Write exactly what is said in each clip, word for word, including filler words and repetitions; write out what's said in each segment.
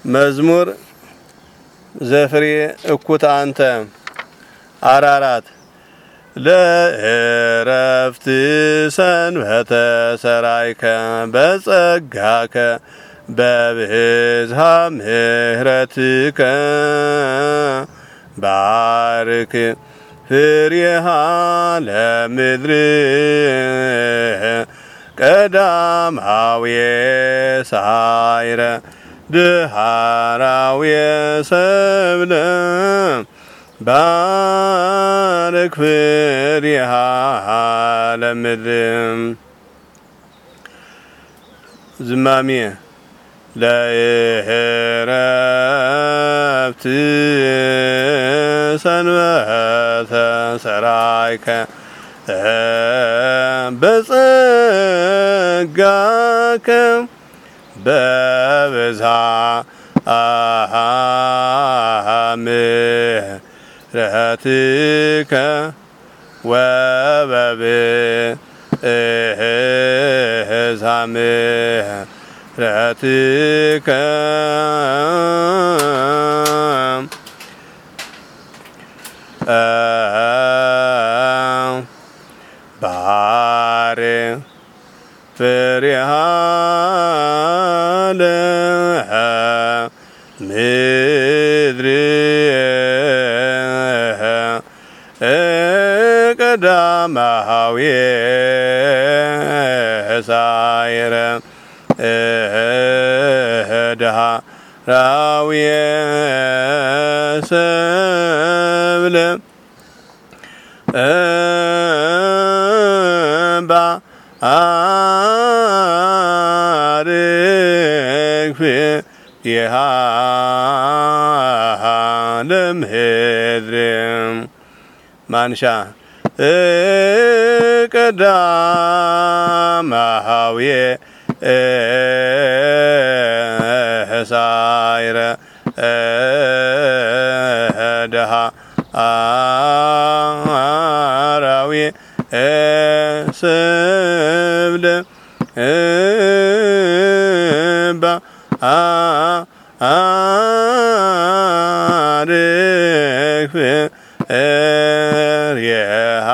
መዝሙር ዘፍሬ እኩት አንተ አራራት ለእረፍት ሰንበተ ሰራይከ በጸጋከ በብዝሃ ምሕረትከ ባርክ ፍሬሃ ለምድር ቀዳማዊ ሳይረ ድሃራዊ ሰብለ ባርክ ፍሬሃ ለምድር ዝማሜ ለእረፍት ሰንበተ ሰራይከ በጸጋከ በብዝሃ ምሕረትከ ወበብዝሃ ምሕረትከ ባርክ ፍሬሃ ለምድር ቀዳማዊ ሳይረ ድሃራዊ ሰብለ ባርክ ፍሬሃ ለምድር ማንሻ ቀዳማዊ ሳይረ ድሃራዊ ሰብለ ባርክ ፍሬሃ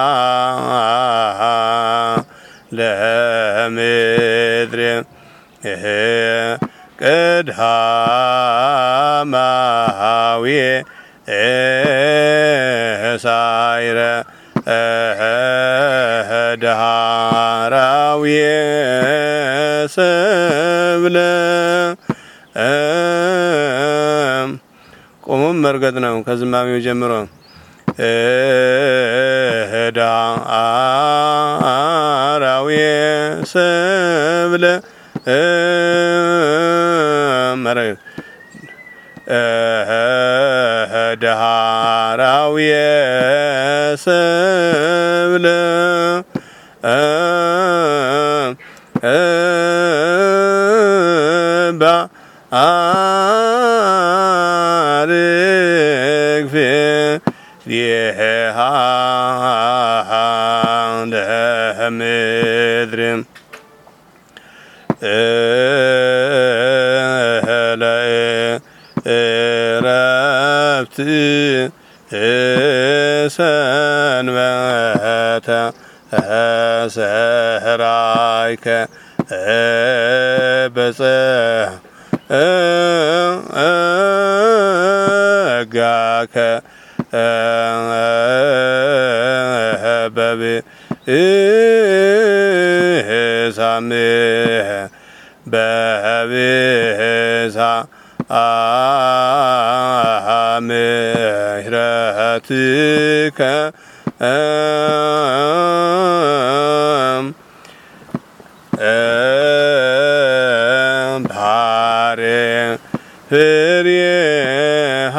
ለምድር ቀዳማዊ ሳይረ ድሃራዊ ሰብለ ቆሞም መርገጥ ነው ከዝማሜው ጀምሮ ድሃራዊ ሰብለ መርገጥ ድሃራዊ ሰብለ ባርክ ፍሬሃ ለምድር ለእረፍት ሰንበተ ሰራይከ በጸጋከ በብዝሃ ምሕረትከ ባርክ ፍሬሃ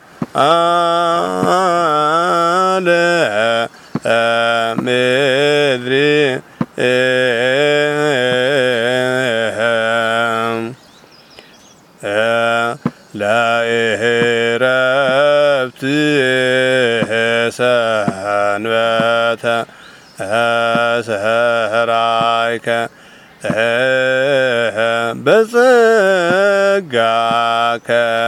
ለምድር ለእረፍት ሰንበተ ሰራይከ በጸ ጸጋከ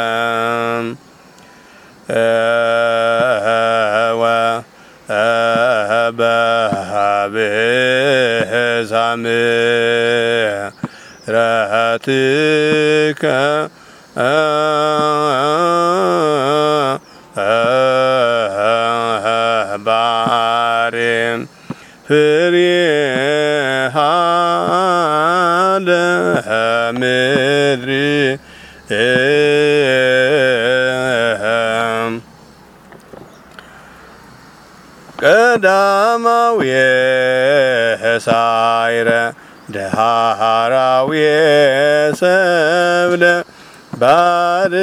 ወ በዛምረትከ ባሬም ፍሬሃ ለምድር ቀዳማዊ ሳይረ ዳህራዊ ሰብለ ባር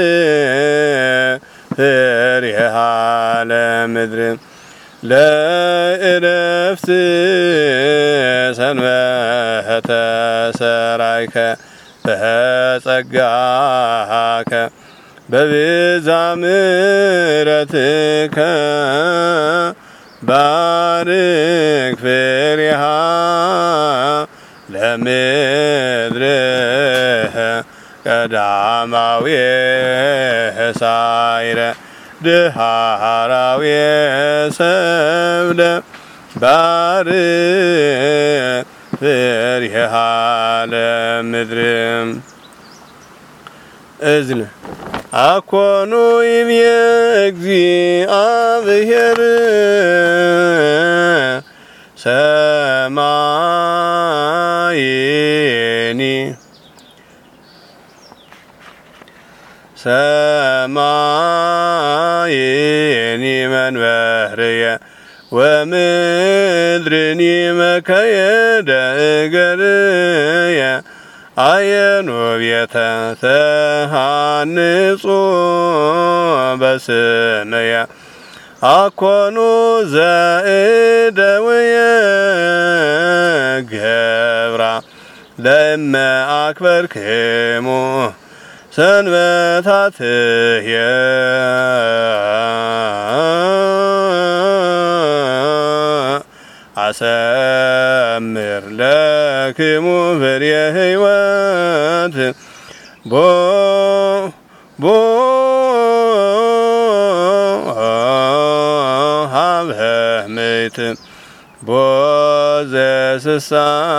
ፍሬሃ ለምድር ለእረፍት ሰንበተ ሰራይከ በጸጋከ በብዛ ምሕረትከ ባርክ ፍሬሃ ለምድር ቀዳማዊ ሳይረ ዳህራዊ ሰብለ ባርክ ፍሬሃ ለምድር እዝነ አኮኑ ይብየ እግዚአብሔር ሰማይኒ ሰማይኒ መንበርየ ወምድርኒ መከየደ እገርየ አየኑ ቤተ ተሃንጹ በስመየ አኮኑ ዘእደውየ ገብራ ለእመ አክበርክሙ ሰንበታትየ አሰምር ለክሙ ፍሬ ሕይወት ቦ ቦ ሀበ ምእት ቦ ዘስሳ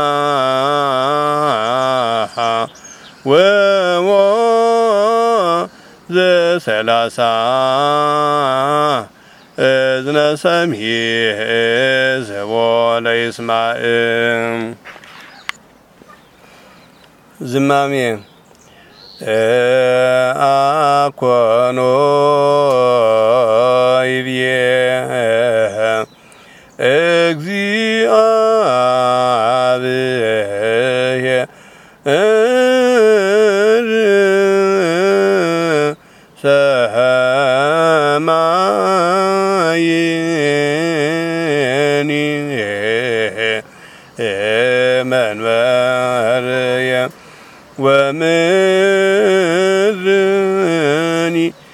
ወሞ ዘሰላሳ እዝነ ሰምዕ ዘቦለ ይስማዕ። ዝማሜ አኮኖ ይብየ እግዚአብሔር ሰማይኒ መንበርየ ወምድርኒ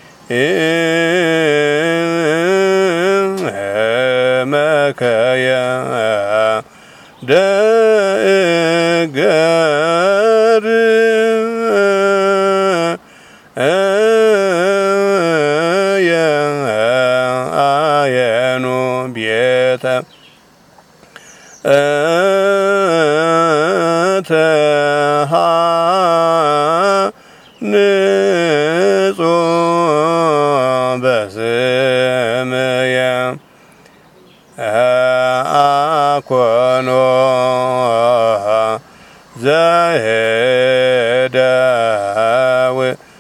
መከየደ እገር አየኑ ቤተ ተሃንጹ በስምየ አኮኖ ዘሄደው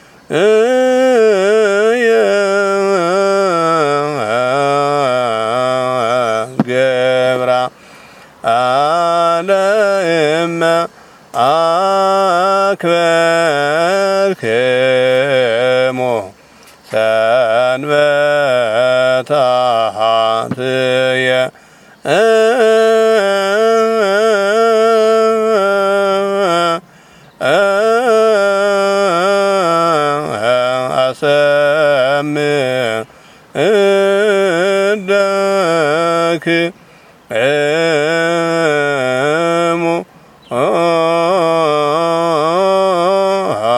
ገብራ አለእመ አክበርክሙ ሰንበታትየ አሰምዕ ለክሙ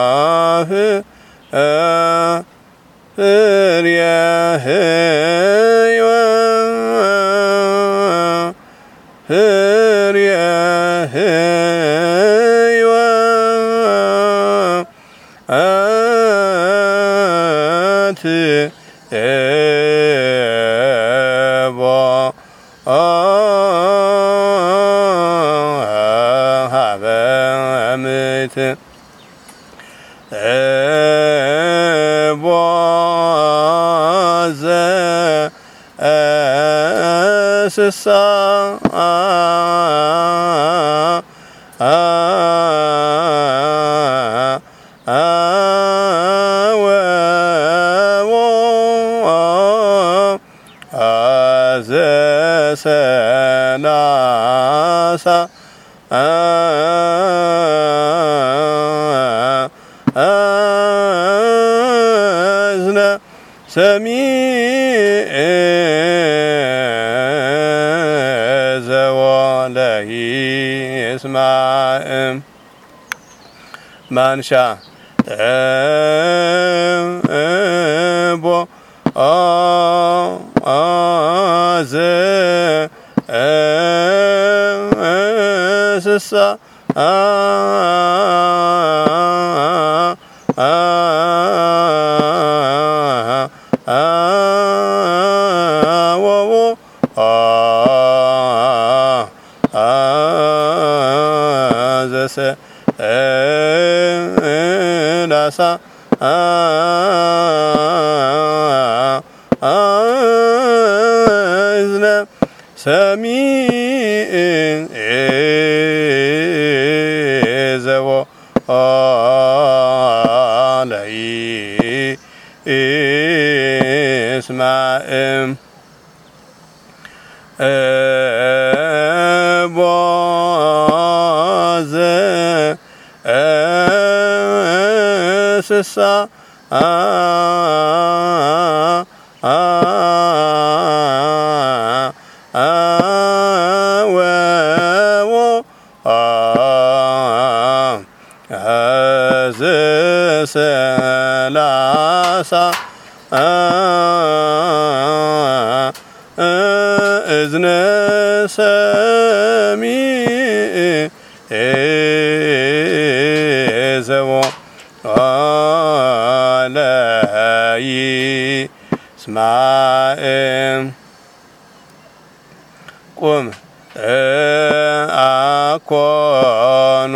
ፍርየ ሕይወት ፍርየ ሕይወት አትቦ ሀበ ምት እቦ ዘእንስሳ ወዎ ዘሰላሳ እዝነ ሰሚዕ ዘወለሂ ይስማዕ ማንሻ እቦ ዘእንስሳ ወዎ ዘሰላሳ እዝነ ሰሚዕ ዘወለሂ ይስማዕ እቦ ዘእንስሳ ወዎ ዘሰላሳ እዝነ ሰሚዕ ዘወለሂ ይስማዕ ቁም አኮኑ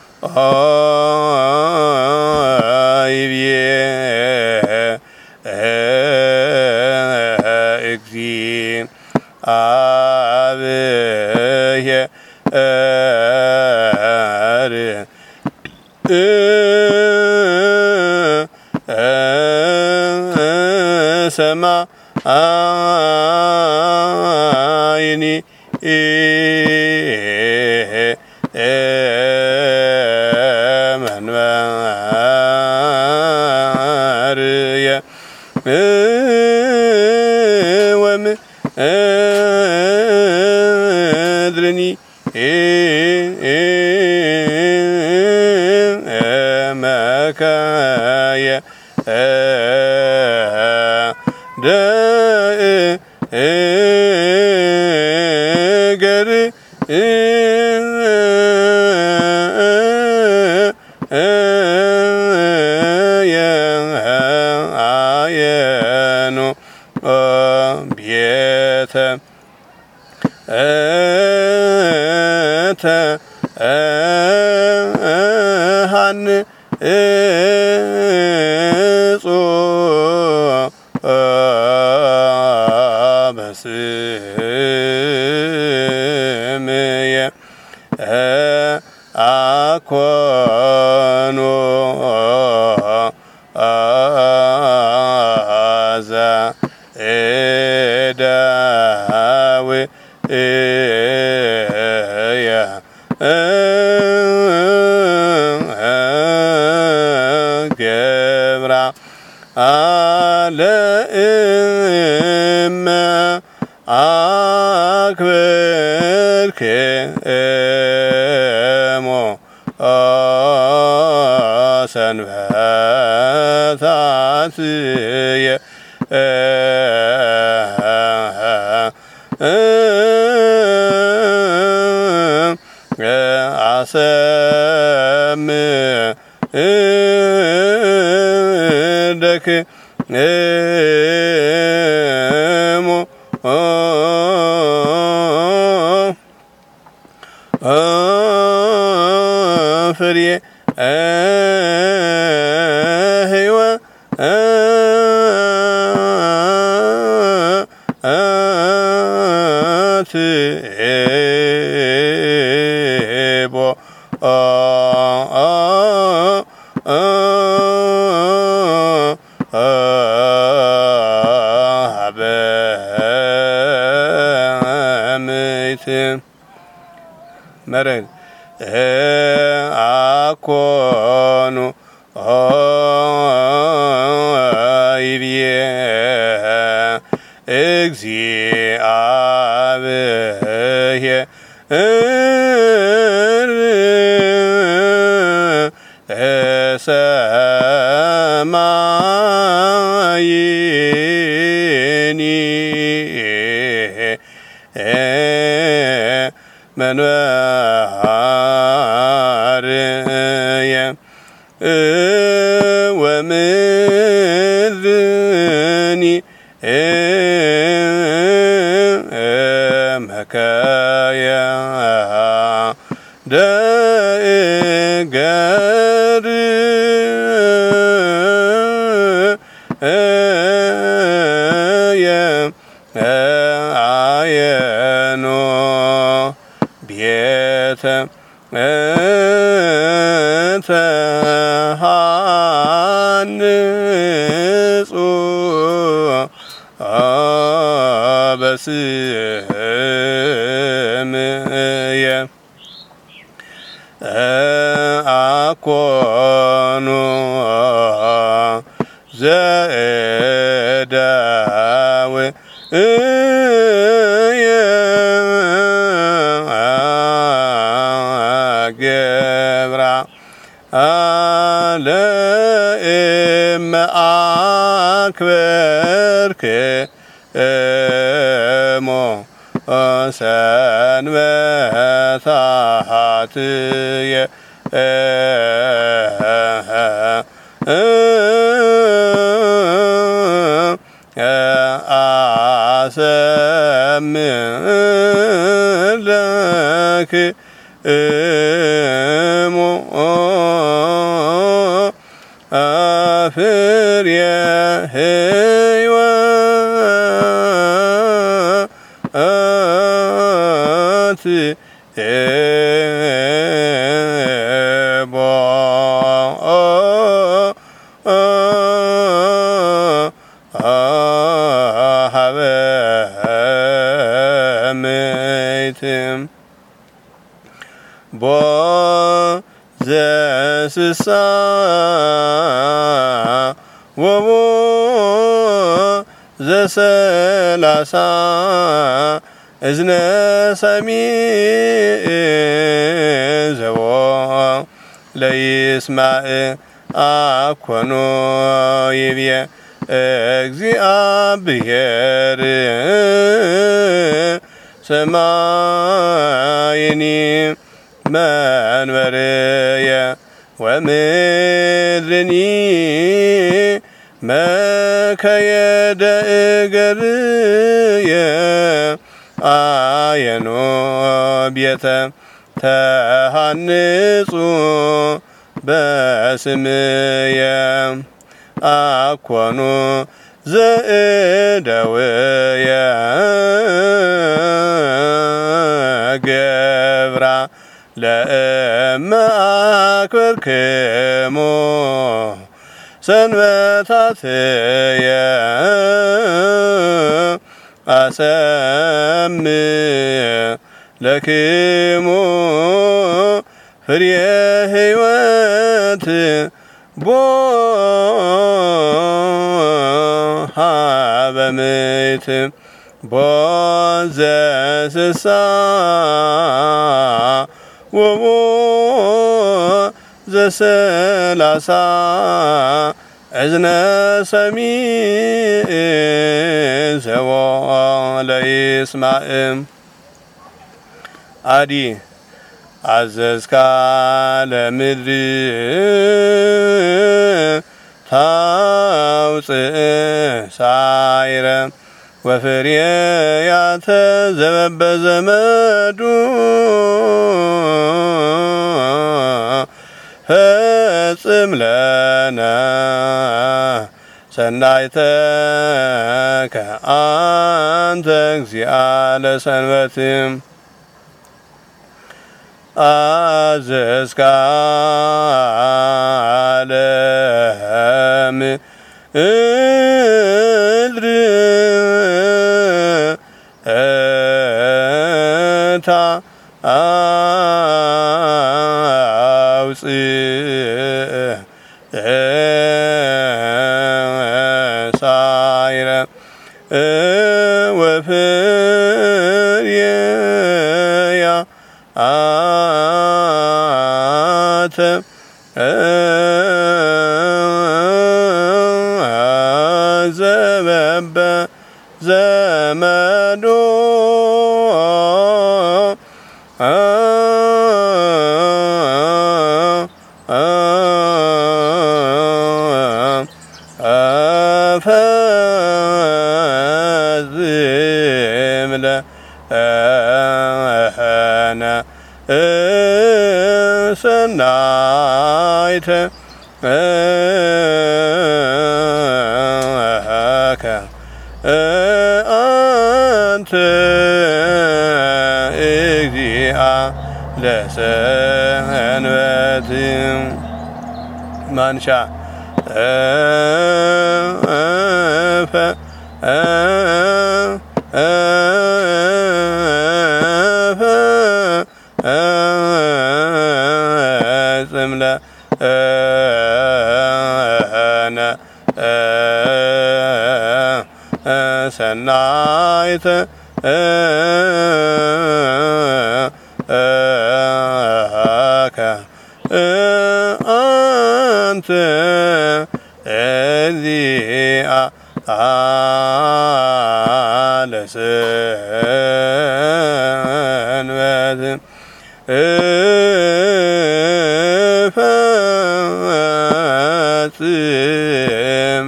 ይብዬ እግዚአብሔር ሰማይኒ መንበርየ ወምድርኒ መካየ ደገር የአየኑ ቤተ እተ ሃን እጹ በስምየ አኮኑ አዛ ኤዳዊ እያ ገብራ አለእመ አክብርክሞ ሰንበታትየ አሰምዕለክሙ ፍሬ ሕይወትቦ በምይት መረን አኮኑ ይብየ እግዚአብሔር ሰማይኒ መንበርየ ወምድርኒ መከየ ደእገር አየኖ ቤተ ተሃንጹ በስምየ አኮኑ ዘእደው ገብራ ለእመ አክበርክሞ ሰንበታትየ አሰምዕለክሙ ፍሬ ሕይወትቦ ሀበምይት ቦ ዘስሳ ወቦ ዘሰላሳ እዝነ ሰሚዕ ዘቦ ለይስማዕ አኮኑ ይብየ እግዚአብሔር ሰማይኒ መንበርየ ወምድርኒ መከየደ እገርየ አየኖ ቤተ ተሃንጹ በስምየ አኮኑ ዘእደውየ ገብራ ለእመ አክበርክሙ ሰንበታትየ አሰምዕለክሙ ፍሬ ሕይወት ቦ ሀበምይት ቦ ዘስሳ ወቦ ዘሰላሳ እዝነ ሰሚዕ ዘቦ ለይስማዕም አዲ አዘዝካ ለምድር ታውፅእ ሳይረ ወፍሬያተ ዘበበዘመዱ ፈጽም ለነ ሰናይተከ አንተ እግዚአ ለሰንበትም አዘዝካ ለምድር ታውፅእ ሳይረ ወፍሬያተ ዘበበ ዘመዶ ፈጽም ለነ ሰናይተ አንተ እግዚአ ለሰንበትም ማንሻ ፈጽም ለነ ሰናይተ አንተ እግዚአ ለሰንበትም ፈጽም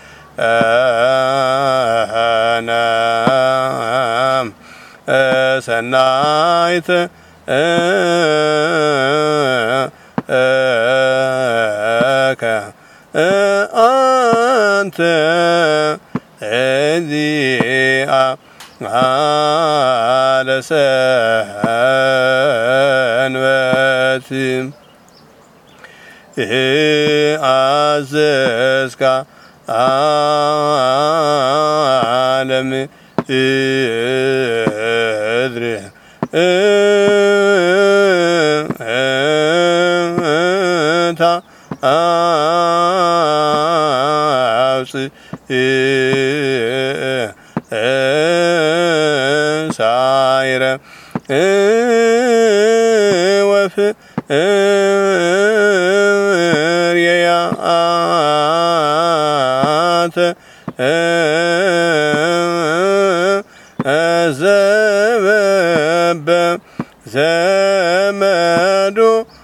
ለነ ሰናይተ አንተ እግዚአ ለሰንበትም አዘዝካ ለምድር ታውፅእ ሳይረ ወፍሬያተ ዘበበ ዘመዱ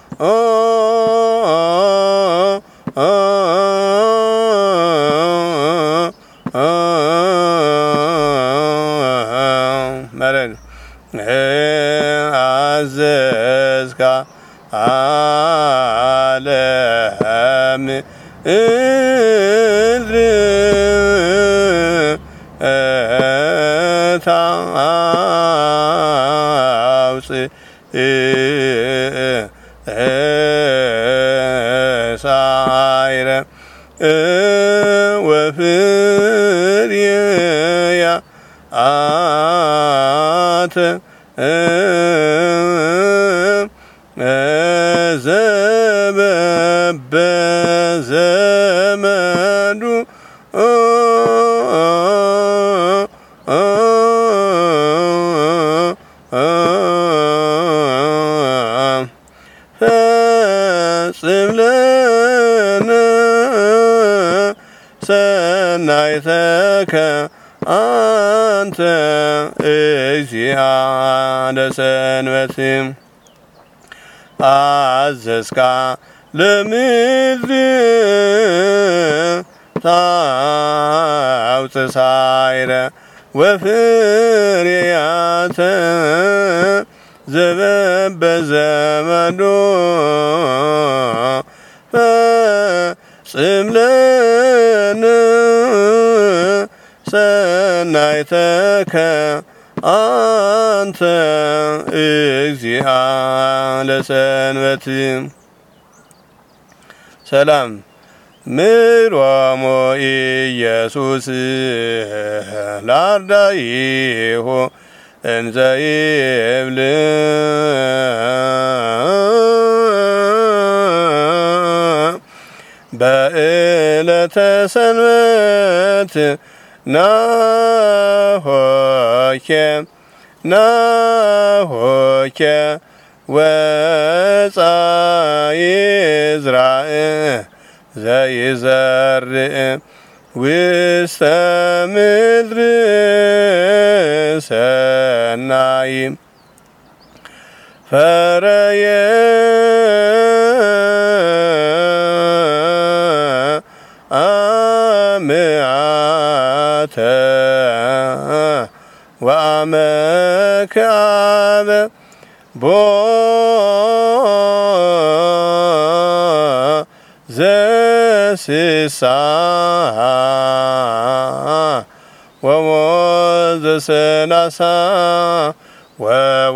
መረን አዘዝካ ለምድር ታውፅእ ሳይረ ወፍሬያተ ዘበበ ዘመዱ ፈጽም ሰናይተከ አንተ እግዚአ ለሰንበት አዘዝካ ለምድር ታውፅእ ሳዕረ ወፍሬያተ ዘበበዘመዶ ፈጽም ለነ ሰናይተከ አንተ እግዚአ ለሰንበት ሰላም ምሮሞ ኢየሱስ ላርዳኢሁ እንዘ ይብል በዕለተ ሰንበት ናሆኬ ናሆኬ ወፃኢ ዝራእ ዘይዘርእ ውስተ ምድር ሰናይ ፈረየ አምዓተ ወአመክዓበ ቦ ዘስሳ ወሞ ዘሰላሳ ወሞ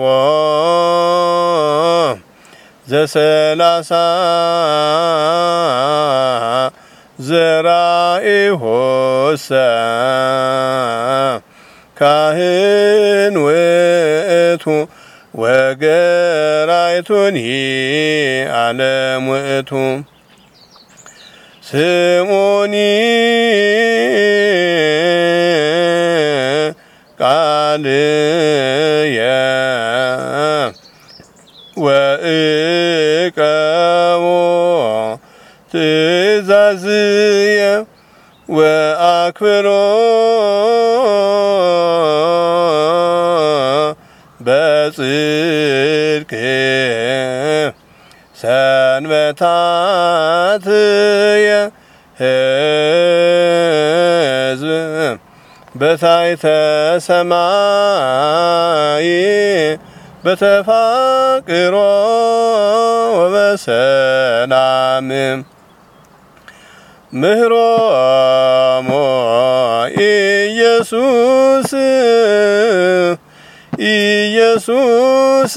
ዘሰላሳ ዘራኢሁሰ ካህን ውእቱ ወገራይቱኒ ዓለም ውእቱ ስሙኒ ቃልየ ወእቀቦ ትእዛዝየ ወአክብሮ በጽድቅ ሰንበታትየ ሕዝብ በታሕተ ሰማይ በተፋቅሮ ወበሰላም ምህሮሞ ኢየሱስ ኢየሱስ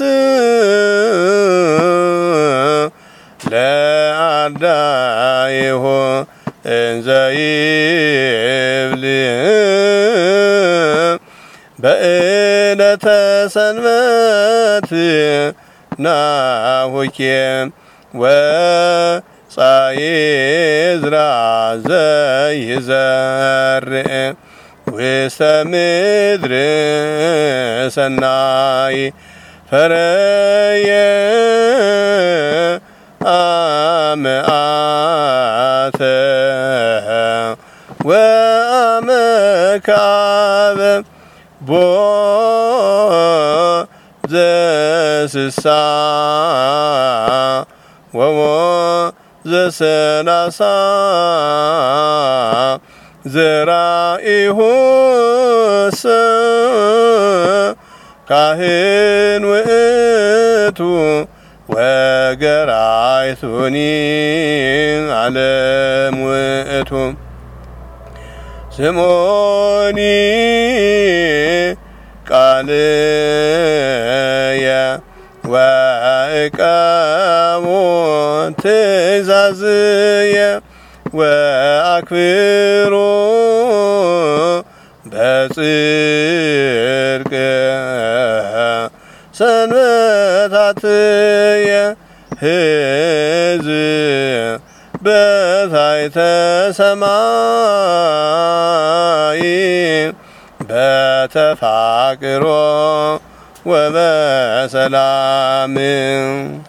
ለአርዳኢሁ እንዘ ይብል በዕለተ ሰንበት ናሁኬ ወፃኢ ዝራእ ዘይዘርእ ውስተ ምድር ሰናይ ፈረየ አምዓተ ወአመክዓበ ቦ ዘስሳ ወሞ ዘሰላሳ ዘራኢሁሰ ካህን ውእቱ ወገራይቱኒ ዓለም ውእቱ ስሙኒ ቃልየ ወእቀቦ ትእዛዝየ ወአክብሮ በጽድቅ ሰንበታትየ ሕዝብ በታሕተ ሰማይ በተፋቅሮ ወበሰላም